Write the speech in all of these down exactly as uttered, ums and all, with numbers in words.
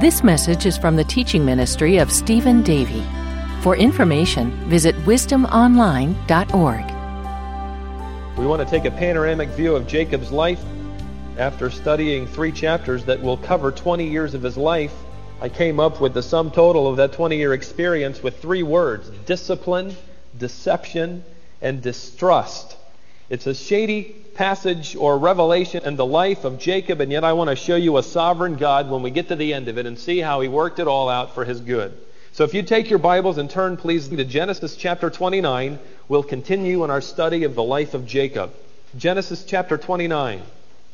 This message is from the teaching ministry of Stephen Davey. For information, visit wisdom online dot org. We want to take a panoramic view of Jacob's life. After studying three chapters that will cover twenty years of his life, I came up with the sum total of that twenty-year experience with three words: discipline, deception, and distrust. It's a shady passage or revelation in the life of Jacob, and yet I want to show you a sovereign God when we get to the end of it and see how he worked it all out for his good. So if you take your Bibles and turn, please, to Genesis chapter twenty-nine, we'll continue in our study of the life of Jacob. Genesis chapter twenty-nine.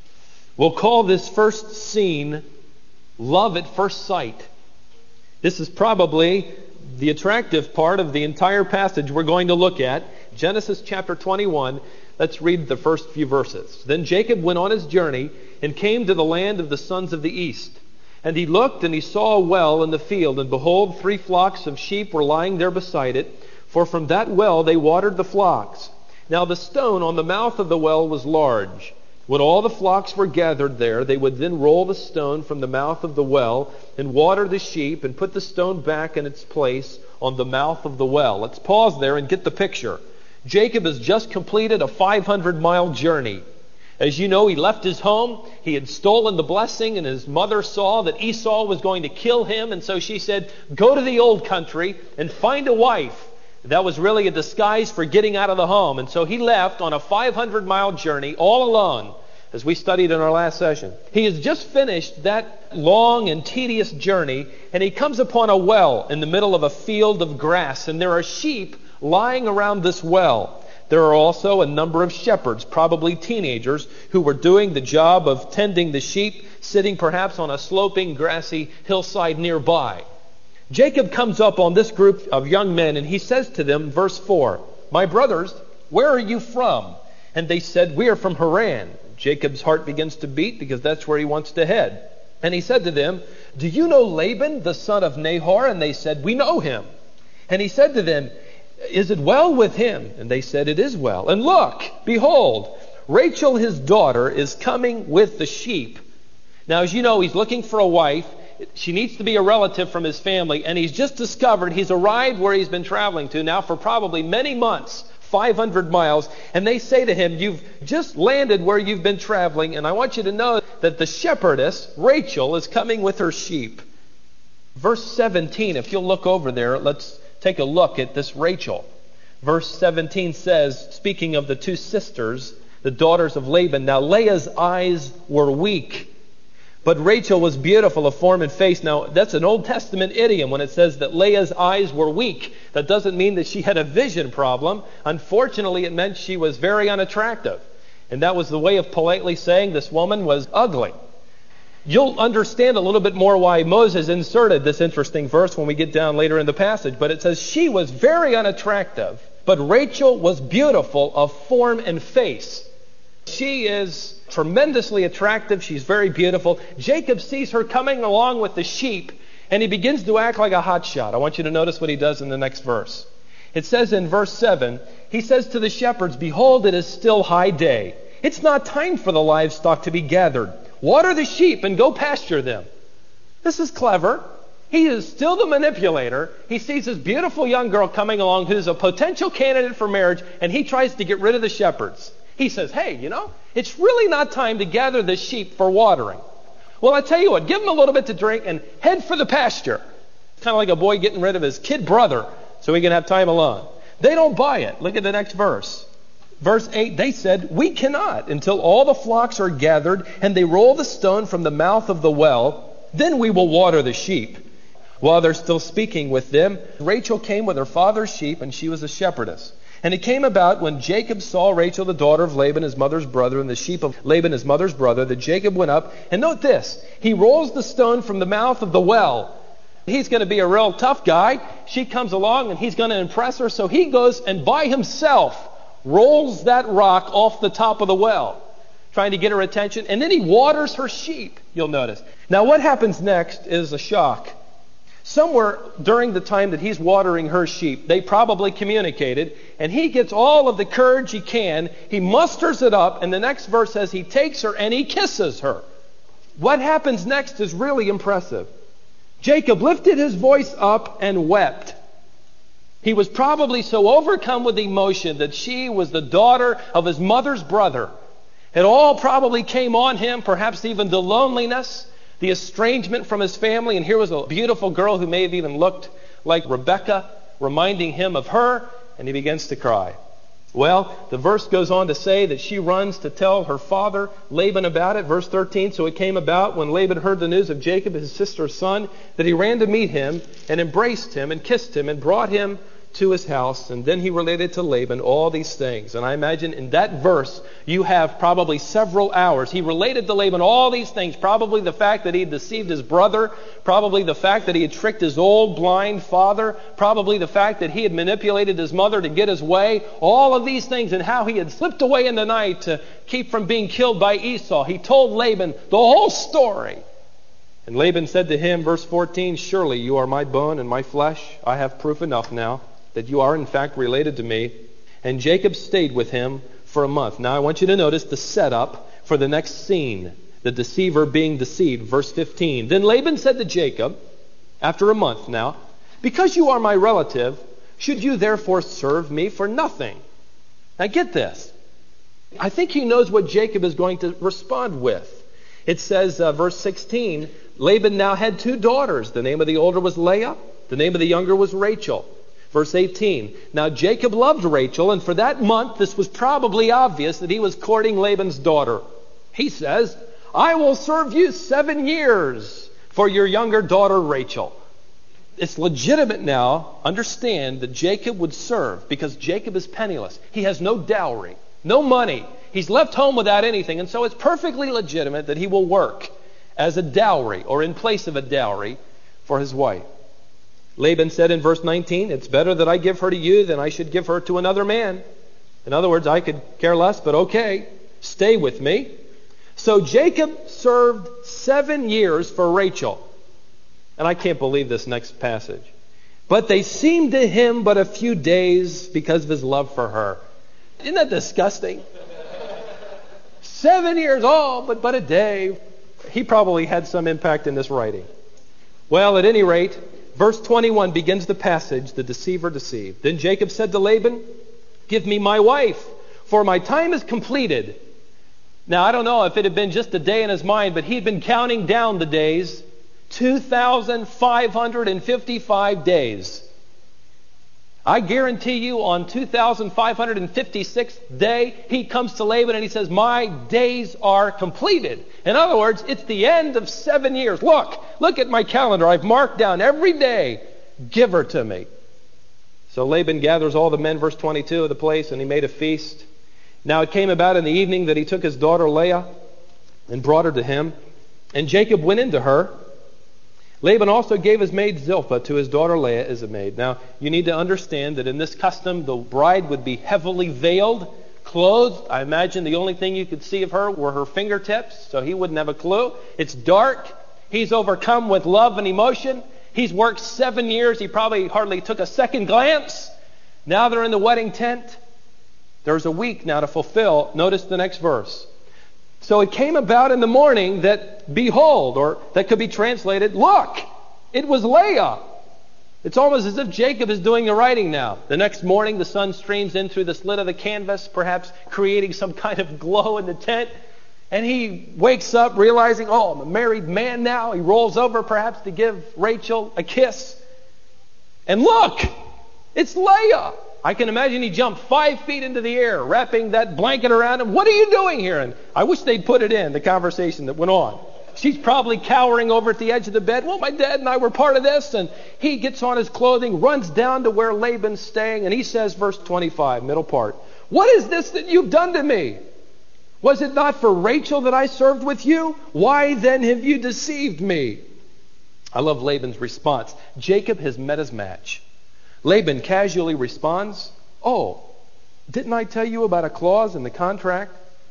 We'll call this first scene love at first sight. This is probably the attractive part of the entire passage we're going to look at. Genesis chapter twenty-one. Let's read the first few verses. Then Jacob went on his journey and came to the land of the sons of the east. And he looked, and he saw a well in the field, and behold, three flocks of sheep were lying there beside it, for from that well they watered the flocks. Now the stone on the mouth of the well was large. When all the flocks were gathered there, they would then roll the stone from the mouth of the well, and water the sheep, and put the stone back in its place on the mouth of the well. Let's pause there and get the picture. Jacob has just completed a five hundred mile journey. As you know, he left his home. He had stolen the blessing, and his mother saw that Esau was going to kill him, and so she said, go to the old country and find a wife. That was really a disguise for getting out of the home. And so he left on a five hundred mile journey all alone, as we studied in our last session. He has just finished that long and tedious journey, and he comes upon a well in the middle of a field of grass, and there are sheep lying around this well. There are also a number of shepherds, probably teenagers, who were doing the job of tending the sheep, sitting perhaps on a sloping, grassy hillside nearby. Jacob comes up on this group of young men, and he says to them, verse four, "My brothers, where are you from?" And they said, "We are from Haran." Jacob's heart begins to beat because that's where he wants to head. And he said to them, "Do you know Laban, the son of Nahor?" And they said, "We know him." And he said to them, "Is it well with him?" And they said, "It is well. And look, behold, Rachel his daughter is coming with the sheep." Now, as you know, he's looking for a wife. She needs to be a relative from his family, and he's just discovered he's arrived where he's been traveling to now for probably many months, five hundred miles, and they say to him, "You've just landed where you've been traveling, and I want you to know that the shepherdess, Rachel, is coming with her sheep." Verse seventeen, if you'll look over there, let's take a look at this Rachel. Verse seventeen says, speaking of the two sisters, the daughters of Laban, "Now Leah's eyes were weak, but Rachel was beautiful of form and face." Now, that's an Old Testament idiom when it says that Leah's eyes were weak. That doesn't mean that she had a vision problem. Unfortunately, it meant she was very unattractive. And that was the way of politely saying this woman was ugly. You'll understand a little bit more why Moses inserted this interesting verse when we get down later in the passage. But it says, she was very unattractive, but Rachel was beautiful of form and face. She is tremendously attractive. She's very beautiful. Jacob sees her coming along with the sheep, and he begins to act like a hotshot. I want you to notice what he does in the next verse. It says in verse seven, he says to the shepherds, "Behold, it is still high day. It's not time for the livestock to be gathered. Water the sheep and go pasture them." This is clever. He is still the manipulator. He sees this beautiful young girl coming along who's a potential candidate for marriage, and he tries to get rid of the shepherds. He says, "Hey, you know, it's really not time to gather the sheep for watering. Well, I tell you what, give them a little bit to drink and head for the pasture." It's kind of like a boy getting rid of his kid brother so he can have time alone. They don't buy it. Look at the next verse. Verse eight, they said, "We cannot until all the flocks are gathered and they roll the stone from the mouth of the well. Then we will water the sheep." While they're still speaking with them, Rachel came with her father's sheep, and she was a shepherdess. And it came about when Jacob saw Rachel, the daughter of Laban, his mother's brother, and the sheep of Laban, his mother's brother, that Jacob went up. And note this, he rolls the stone from the mouth of the well. He's going to be a real tough guy. She comes along and he's going to impress her. So he goes and by himself rolls that rock off the top of the well, trying to get her attention. And then he waters her sheep, you'll notice. Now what happens next is a shock. Somewhere during the time that he's watering her sheep, they probably communicated, and he gets all of the courage he can. He musters it up, and the next verse says he takes her and he kisses her. What happens next is really impressive. Jacob lifted his voice up and wept. He was probably so overcome with emotion that she was the daughter of his mother's brother. It all probably came on him, perhaps even the loneliness, the estrangement from his family. And here was a beautiful girl who may have even looked like Rebecca, reminding him of her, and he begins to cry. Well, the verse goes on to say that she runs to tell her father, Laban, about it. Verse thirteen, so it came about when Laban heard the news of Jacob, his sister's son, that he ran to meet him and embraced him and kissed him and brought him to his house. And then he related to Laban all these things. And I imagine in that verse you have probably several hours. He related to Laban all these things, probably the fact that he had deceived his brother, probably the fact that he had tricked his old blind father, probably the fact that he had manipulated his mother to get his way, all of these things, and how he had slipped away in the night to keep from being killed by Esau. He told Laban the whole story. And Laban said to him, verse fourteen, surely you are my bone and my flesh. I have proof enough now that you are in fact related to me. And Jacob stayed with him for a month. Now I want you to notice the setup for the next scene. The deceiver being deceived. Verse fifteen. Then Laban said to Jacob, after a month now, because you are my relative, should you therefore serve me for nothing? Now get this. I think he knows what Jacob is going to respond with. It says, uh, verse sixteen, Laban now had two daughters. The name of the older was Leah. The name of the younger was Rachel. Verse eighteen, now Jacob loved Rachel, and for that month this was probably obvious that he was courting Laban's daughter. He says, I will serve you seven years for your younger daughter Rachel. It's legitimate now, understand, that Jacob would serve because Jacob is penniless. He has no dowry, no money. He's left home without anything, and so it's perfectly legitimate that he will work as a dowry or in place of a dowry for his wife. Laban said in verse nineteen, it's better that I give her to you than I should give her to another man. In other words, I could care less, but okay, stay with me. So Jacob served seven years for Rachel. And I can't believe this next passage. But they seemed to him but a few days because of his love for her. Isn't that disgusting? Seven years, oh, but, but a day. He probably had some impact in this writing. Well, at any rate, verse twenty-one begins the passage, the deceiver deceived. Then Jacob said to Laban, give me my wife, for my time is completed. Now, I don't know if it had been just a day in his mind, but he'd been counting down the days. two thousand five hundred fifty-five days. I guarantee you on two thousand five hundred fifty-sixth day, he comes to Laban and he says, my days are completed. In other words, it's the end of seven years. Look, look at my calendar. I've marked down every day. Give her to me. So Laban gathers all the men, verse twenty-two, of the place, and he made a feast. Now it came about in the evening that he took his daughter Leah and brought her to him. And Jacob went into her. Laban also gave his maid Zilpah to his daughter Leah as a maid. Now, you need to understand that in this custom, the bride would be heavily veiled, clothed. I imagine the only thing you could see of her were her fingertips, so he wouldn't have a clue. It's dark. He's overcome with love and emotion. He's worked seven years. He probably hardly took a second glance. Now they're in the wedding tent. There's a week now to fulfill. Notice the next verse. So it came about in the morning that, behold, or that could be translated, look, it was Leah. It's almost as if Jacob is doing the writing now. The next morning, the sun streams in through the slit of the canvas, perhaps creating some kind of glow in the tent. And he wakes up realizing, oh, I'm a married man now. He rolls over perhaps to give Rachel a kiss. And look, it's Leah. I can imagine he jumped five feet into the air, wrapping that blanket around him. What are you doing here? And I wish they'd put it in, the conversation that went on. She's probably cowering over at the edge of the bed. Well, my dad and I were part of this. And he gets on his clothing, runs down to where Laban's staying, and he says, verse twenty-five, middle part, what is this that you've done to me? Was it not for Rachel that I served with you? Why then have you deceived me? I love Laban's response. Jacob has met his match. Laban casually responds, oh, didn't I tell you about a clause in the contract?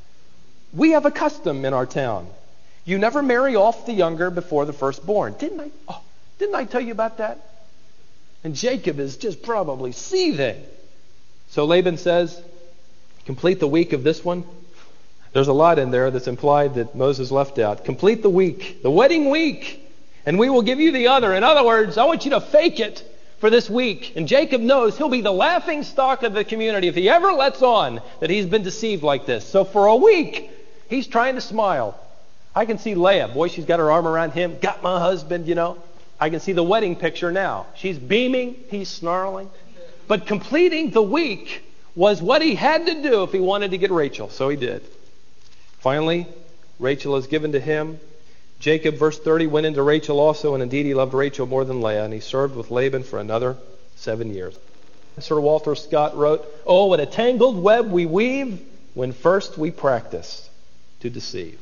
We have a custom in our town. You never marry off the younger before the firstborn. Didn't I? Oh, didn't I tell you about that? And Jacob is just probably seething. So Laban says, complete the week of this one. There's a lot in there that's implied that Moses left out. Complete the week, the wedding week. and we will give you the other. In other words, I want you to fake it for this week. And Jacob knows he'll be the laughing stock of the community if he ever lets on that he's been deceived like this. So for a week, he's trying to smile. I can see Leah. Boy, she's got her arm around him. Got my husband, you know. I can see the wedding picture now. She's beaming. He's snarling. But completing the week was what he had to do if he wanted to get Rachel. So he did. Finally, Rachel is given to him. Jacob, verse thirty, went into Rachel also, and indeed he loved Rachel more than Leah, and he served with Laban for another seven years. Sir Walter Scott wrote, "Oh, what a tangled web we weave when first we practice to deceive."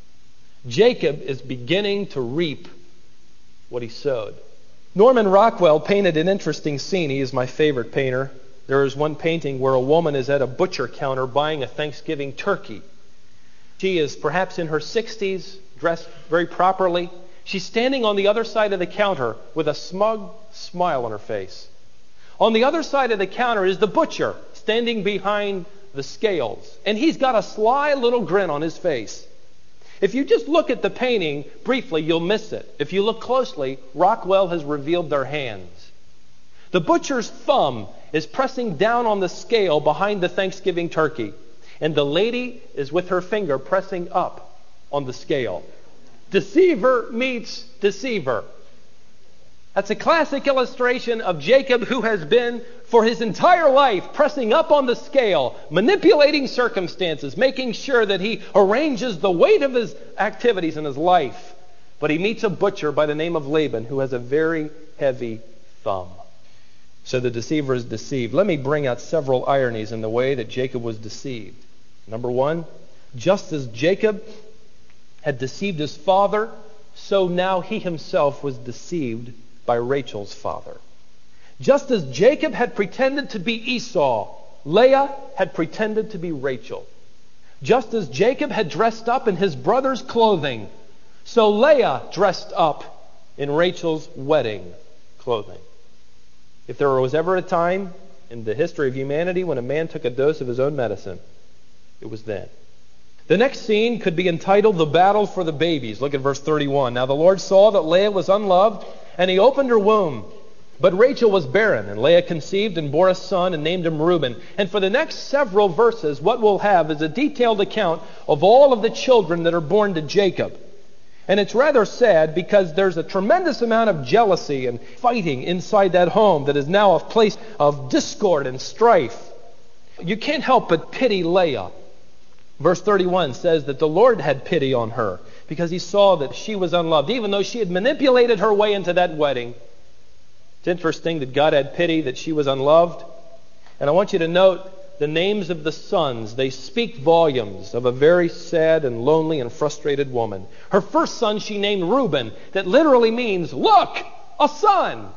Jacob is beginning to reap what he sowed. Norman Rockwell painted an interesting scene. He is my favorite painter. There is one painting where a woman is at a butcher counter buying a Thanksgiving turkey. She is perhaps in her sixties, dressed very properly. She's standing on the other side of the counter with a smug smile on her face. On the other side of the counter is the butcher standing behind the scales, and he's got a sly little grin on his face. If you just look at the painting briefly, you'll miss it. If you look closely, Rockwell has revealed their hands. The butcher's thumb is pressing down on the scale behind the Thanksgiving turkey, and the lady is with her finger pressing up on the scale. Deceiver meets deceiver. That's a classic illustration of Jacob, who has been for his entire life pressing up on the scale, manipulating circumstances, making sure that he arranges the weight of his activities in his life. But he meets a butcher by the name of Laban who has a very heavy thumb. So the deceiver is deceived. Let me bring out several ironies in the way that Jacob was deceived. Number one, just as Jacob had deceived his father, so now he himself was deceived by Rachel's father. Just as Jacob had pretended to be Esau, Leah had pretended to be Rachel. Just as Jacob had dressed up in his brother's clothing, so Leah dressed up in Rachel's wedding clothing. If there was ever a time in the history of humanity when a man took a dose of his own medicine, it was then. The next scene could be entitled The Battle for the Babies. Look at verse thirty-one. Now the Lord saw that Leah was unloved, and he opened her womb. But Rachel was barren, and Leah conceived and bore a son and named him Reuben. And for the next several verses, what we'll have is a detailed account of all of the children that are born to Jacob. And it's rather sad because there's a tremendous amount of jealousy and fighting inside that home that is now a place of discord and strife. You can't help but pity Leah. Verse thirty-one says that the Lord had pity on her because he saw that she was unloved, even though she had manipulated her way into that wedding. It's interesting that God had pity that she was unloved. And I want you to note the names of the sons. They speak volumes of a very sad and lonely and frustrated woman. Her first son she named Reuben, that literally means, look, a son.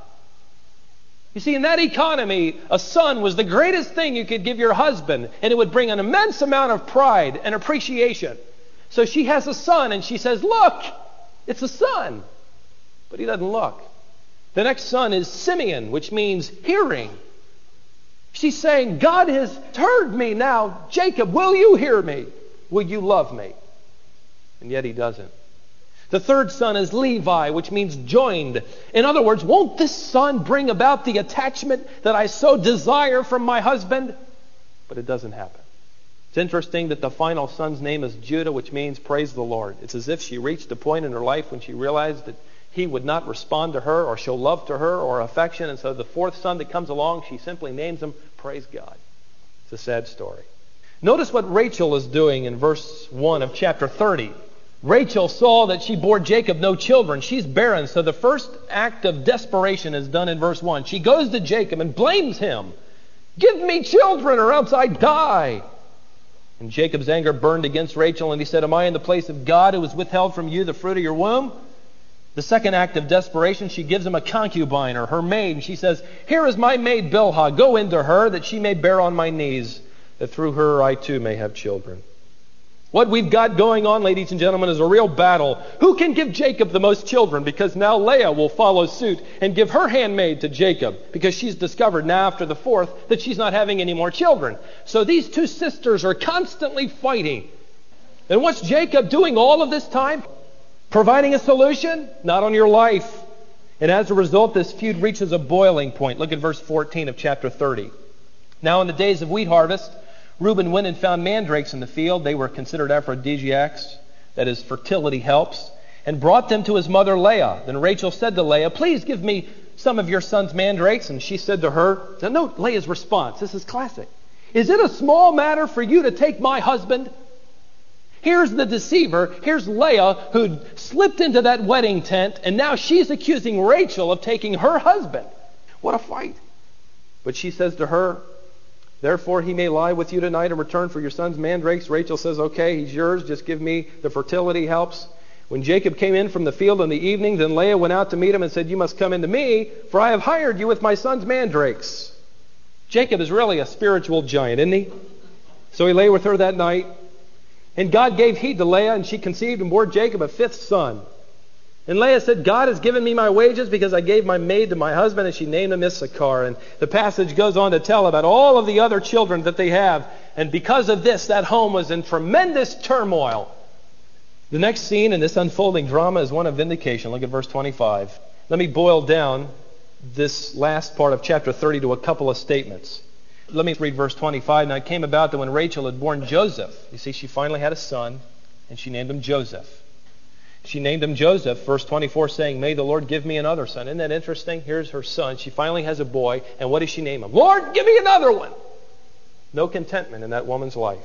You see, in that economy, a son was the greatest thing you could give your husband, and it would bring an immense amount of pride and appreciation. So she has a son, and she says, look, it's a son. But he doesn't look. The next son is Simeon, which means hearing. She's saying, God has heard me now. Jacob, will you hear me? Will you love me? And yet he doesn't. The third son is Levi, which means joined. In other words, won't this son bring about the attachment that I so desire from my husband? But it doesn't happen. It's interesting that the final son's name is Judah, which means praise the Lord. It's as if she reached a point in her life when she realized that he would not respond to her or show love to her or affection. And so the fourth son that comes along, she simply names him Praise God. It's a sad story. Notice what Rachel is doing in verse one of chapter thirty. Rachel saw that she bore Jacob no children. She's barren. So the first act of desperation is done in verse one. She goes to Jacob and blames him. Give me children or else I die. And Jacob's anger burned against Rachel, and he said, am I in the place of God who has withheld from you the fruit of your womb? The second act of desperation, she gives him a concubine or her maid. And she says, here is my maid Bilhah. Go into her that she may bear on my knees, that through her I too may have children. What we've got going on, ladies and gentlemen, is a real battle. Who can give Jacob the most children? Because now Leah will follow suit and give her handmaid to Jacob, because she's discovered now after the fourth that she's not having any more children. So these two sisters are constantly fighting. And what's Jacob doing all of this time? providing a solution, not on your life. And as a result, this feud reaches a boiling point. Look at verse fourteen of chapter thirty. Now in the days of wheat harvest, Reuben went and found mandrakes in the field. They were considered aphrodisiacs, that is, fertility helps, and brought them to his mother Leah. Then Rachel said to Leah, please give me some of your son's mandrakes. And she said to her, now note Leah's response. This is classic. Is it a small matter for you to take my husband? Here's the deceiver. Here's Leah, who slipped into that wedding tent, and now she's accusing Rachel of taking her husband. What a fight. But she says to her, therefore he may lie with you tonight in return for your son's mandrakes. Rachel says, okay, he's yours. Just give me the fertility helps. When Jacob came in from the field in the evening, then Leah went out to meet him and said, you must come into me, for I have hired you with my son's mandrakes. Jacob is really a spiritual giant, isn't he? So he lay with her that night. And God gave heed to Leah, and she conceived and bore Jacob a fifth son. And Leah said, God has given me my wages because I gave my maid to my husband, and she named him Issachar. And the passage goes on to tell about all of the other children that they have. And because of this, that home was in tremendous turmoil. The next scene in this unfolding drama is one of vindication. Look at verse twenty-five. Let me boil down this last part of chapter thirty to a couple of statements. Let me read verse twenty-five. Now it came about that when Rachel had borne Joseph, you see, she finally had a son, and she named him Joseph. She named him Joseph, verse twenty-four, saying, may the Lord give me another son. Isn't that interesting? Here's her son. She finally has a boy, and what does she name him? Lord, give me another one. No contentment in that woman's life.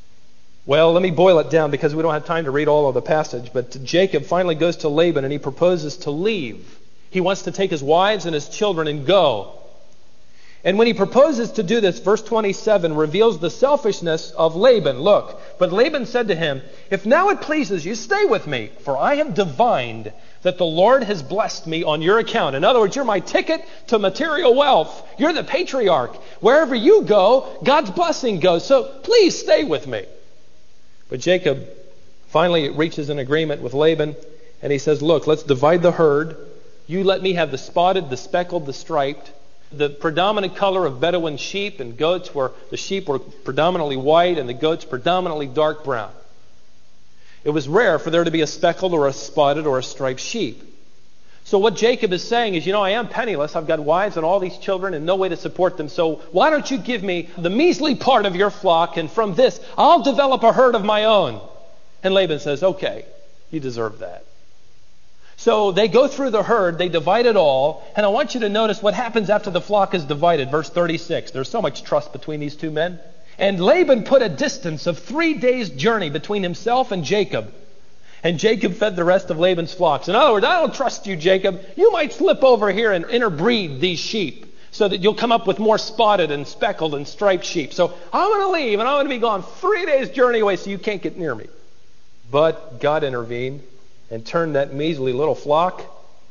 Well, let me boil it down because we don't have time to read all of the passage, but Jacob finally goes to Laban, and he proposes to leave. He wants to take his wives and his children and go. And when he proposes to do this, verse twenty-seven reveals the selfishness of Laban. Look, but Laban said to him, if now it pleases you, stay with me, for I have divined that the Lord has blessed me on your account. In other words, you're my ticket to material wealth. You're the patriarch. Wherever you go, God's blessing goes. So please stay with me. But Jacob finally reaches an agreement with Laban, and he says, look, let's divide the herd. You let me have the spotted, the speckled, the striped. The predominant color of Bedouin sheep and goats were, the sheep were predominantly white and the goats predominantly dark brown. It was rare for there to be a speckled or a spotted or a striped sheep. So what Jacob is saying is, you know, I am penniless. I've got wives and all these children and no way to support them. So why don't you give me the measly part of your flock, and from this I'll develop a herd of my own. And Laban says, okay, you deserve that. So they go through the herd, they divide it all, and I want you to notice what happens after the flock is divided. Verse thirty-six, there's so much trust between these two men. And Laban put a distance of three days' journey between himself and Jacob. And Jacob fed the rest of Laban's flocks. In other words, I don't trust you, Jacob. You might slip over here and interbreed these sheep so that you'll come up with more spotted and speckled and striped sheep. So I'm going to leave, and I'm going to be gone three days' journey away so you can't get near me. But God intervened and turned that measly little flock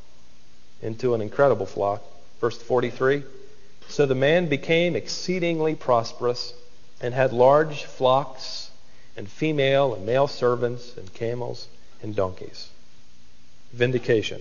into an incredible flock. Verse forty-three, so the man became exceedingly prosperous and had large flocks and female and male servants and camels and donkeys. Vindication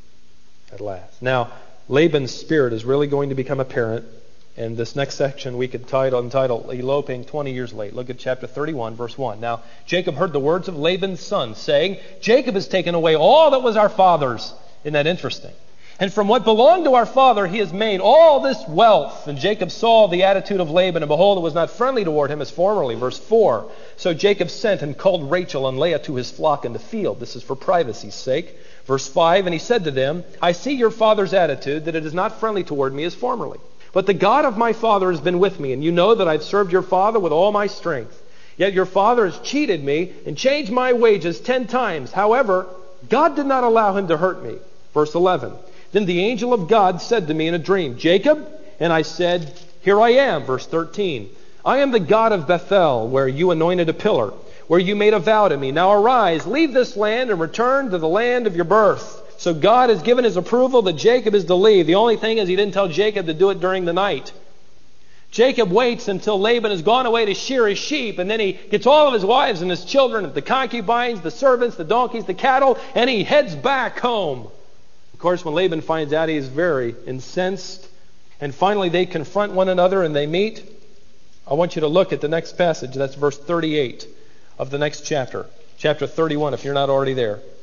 at last. Now, Laban's spirit is really going to become apparent, and this next section we could title, entitle Eloping twenty years late. Look at chapter thirty-one, verse one. Now, Jacob heard the words of Laban's son, saying, Jacob has taken away all that was our father's. Isn't that interesting? And from what belonged to our father, he has made all this wealth. And Jacob saw the attitude of Laban, and behold, it was not friendly toward him as formerly. Verse four. So Jacob sent and called Rachel and Leah to his flock in the field. This is for privacy's sake. Verse five, and he said to them, I see your father's attitude, that it is not friendly toward me as formerly. But the God of my father has been with me, and you know that I've served your father with all my strength. Yet your father has cheated me and changed my wages ten times. However, God did not allow him to hurt me. Verse eleven. Then the angel of God said to me in a dream, Jacob? And I said, here I am. Verse thirteen. I am the God of Bethel, where you anointed a pillar, where you made a vow to me. Now arise, leave this land, and return to the land of your birth. So God has given his approval that Jacob is to leave. The only thing is he didn't tell Jacob to do it during the night. Jacob waits until Laban has gone away to shear his sheep, and then he gets all of his wives and his children, the concubines, the servants, the donkeys, the cattle, and he heads back home. Of course, when Laban finds out, he is very incensed. And finally, they confront one another and they meet. I want you to look at the next passage. That's verse thirty-eight of the next chapter. Chapter thirty-one, if you're not already there.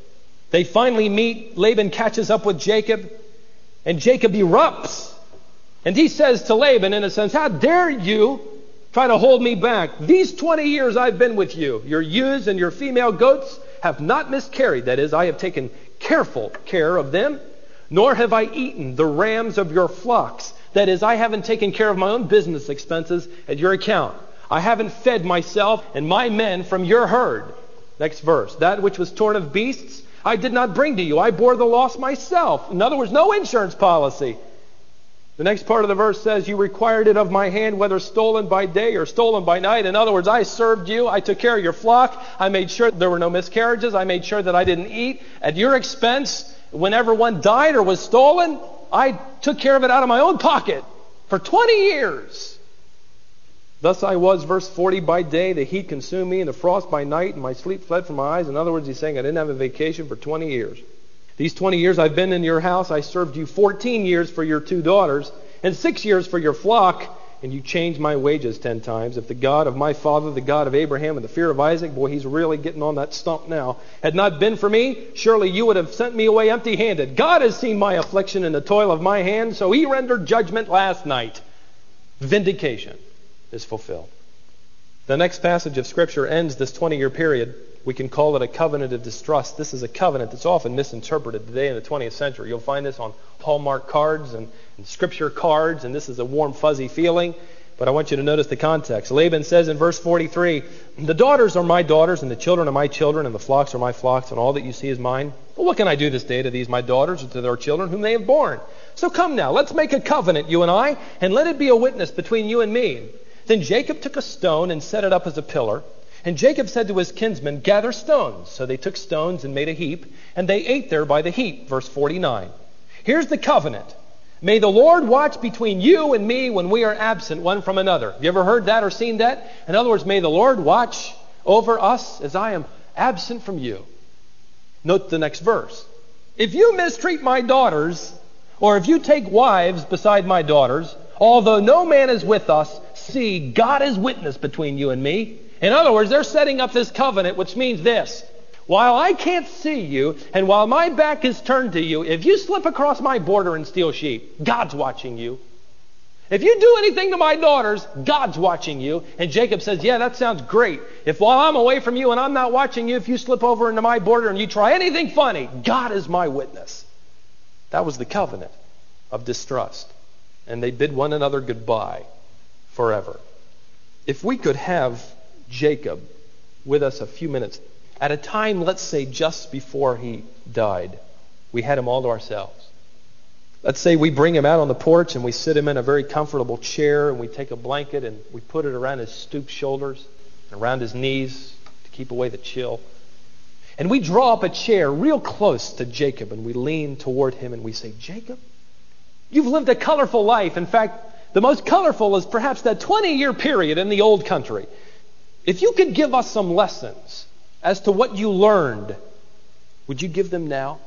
They finally meet. Laban catches up with Jacob, and Jacob erupts. And he says to Laban, in a sense, how dare you try to hold me back? These twenty years I've been with you, your ewes and your female goats have not miscarried. That is, I have taken careful care of them, nor have I eaten the rams of your flocks. That is, I haven't taken care of my own business expenses at your account. I haven't fed myself and my men from your herd. Next verse. That which was torn of beasts, I did not bring to you. I bore the loss myself. In other words, no insurance policy. The next part of the verse says, you required it of my hand, whether stolen by day or stolen by night. In other words, I served you. I took care of your flock. I made sure there were no miscarriages. I made sure that I didn't eat at your expense. Whenever one died or was stolen, I took care of it out of my own pocket for twenty years. Thus I was, verse forty, by day the heat consumed me, and the frost by night, and my sleep fled from my eyes. In other words, he's saying I didn't have a vacation for twenty years. These twenty years I've been in your house. I served you fourteen years for your two daughters, and six years for your flock, and you changed my wages ten times. If the God of my father, the God of Abraham, and the fear of Isaac, boy, he's really getting on that stump now, had not been for me, surely you would have sent me away empty-handed. God has seen my affliction and the toil of my hand, so he rendered judgment last night. Vindication is fulfilled. The next passage of Scripture ends this twenty-year period. We can call it a covenant of distrust. This is a covenant that's often misinterpreted today in the twentieth century. You'll find this on Hallmark cards and, and Scripture cards, and this is a warm, fuzzy feeling. But I want you to notice the context. Laban says in verse forty-three, the daughters are my daughters, and the children are my children, and the flocks are my flocks, and all that you see is mine. Well, what can I do this day to these my daughters and to their children whom they have borne? So come now, let's make a covenant, you and I, and let it be a witness between you and me. Then Jacob took a stone and set it up as a pillar. And Jacob said to his kinsmen, gather stones. So they took stones and made a heap, and they ate there by the heap. Verse forty-nine. Here's the covenant. May the Lord watch between you and me when we are absent one from another. Have you ever heard that or seen that? In other words, may the Lord watch over us as I am absent from you. Note the next verse. If you mistreat my daughters, or if you take wives beside my daughters, although no man is with us, see, God is witness between you and me. In other words, they're setting up this covenant, which means this. While I can't see you, and while my back is turned to you, if you slip across my border and steal sheep, God's watching you. If you do anything to my daughters, God's watching you. And Jacob says, yeah, that sounds great. If while I'm away from you and I'm not watching you, if you slip over into my border and you try anything funny, God is my witness. That was the covenant of distrust. And they bid one another goodbye forever. If we could have Jacob with us a few minutes, at a time, let's say, just before he died, we had him all to ourselves. Let's say we bring him out on the porch and we sit him in a very comfortable chair and we take a blanket and we put it around his stooped shoulders, around his knees to keep away the chill. And we draw up a chair real close to Jacob and we lean toward him and we say, Jacob, you've lived a colorful life. In fact, the most colorful is perhaps that twenty-year period in the old country. If you could give us some lessons as to what you learned, would you give them now?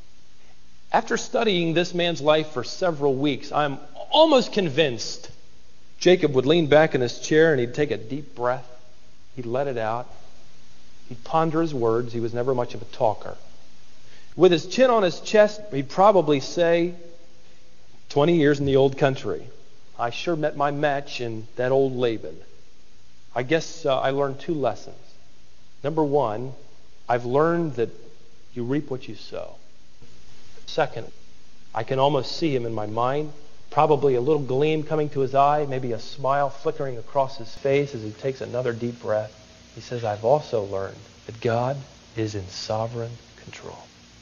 After studying this man's life for several weeks, I'm almost convinced Jacob would lean back in his chair and he'd take a deep breath. He'd let it out. He'd ponder his words. He was never much of a talker. With his chin on his chest, he'd probably say, twenty years in the old country. I sure met my match in that old Laban. I guess uh, I learned two lessons. Number one, I've learned that you reap what you sow. Second, I can almost see him in my mind, probably a little gleam coming to his eye, maybe a smile flickering across his face as he takes another deep breath. He says, I've also learned that God is in sovereign control.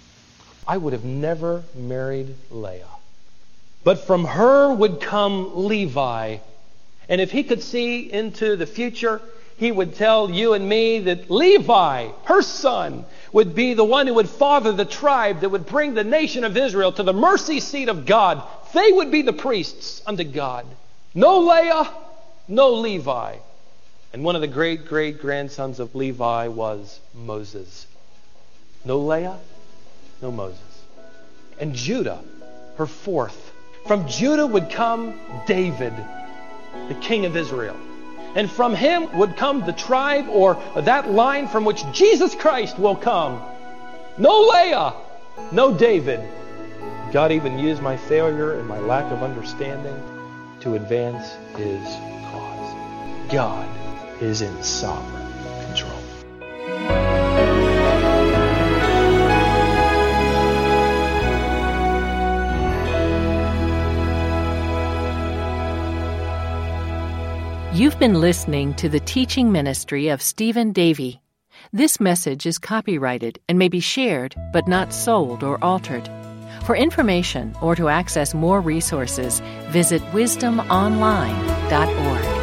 I would have never married Leah, but from her would come Levi. And if he could see into the future, he would tell you and me that Levi, her son, would be the one who would father the tribe that would bring the nation of Israel to the mercy seat of God. They would be the priests unto God. No Leah, no Levi. And one of the great, great grandsons of Levi was Moses. No Leah, no Moses. And Judah, her fourth. From Judah would come David, the king of Israel. And from him would come the tribe or that line from which Jesus Christ will come. no Leah, no David. God even used my failure and my lack of understanding to advance His cause. God is in sovereign control. You've been listening to the teaching ministry of Stephen Davey. This message is copyrighted and may be shared, but not sold or altered. For information or to access more resources, visit wisdom online dot org.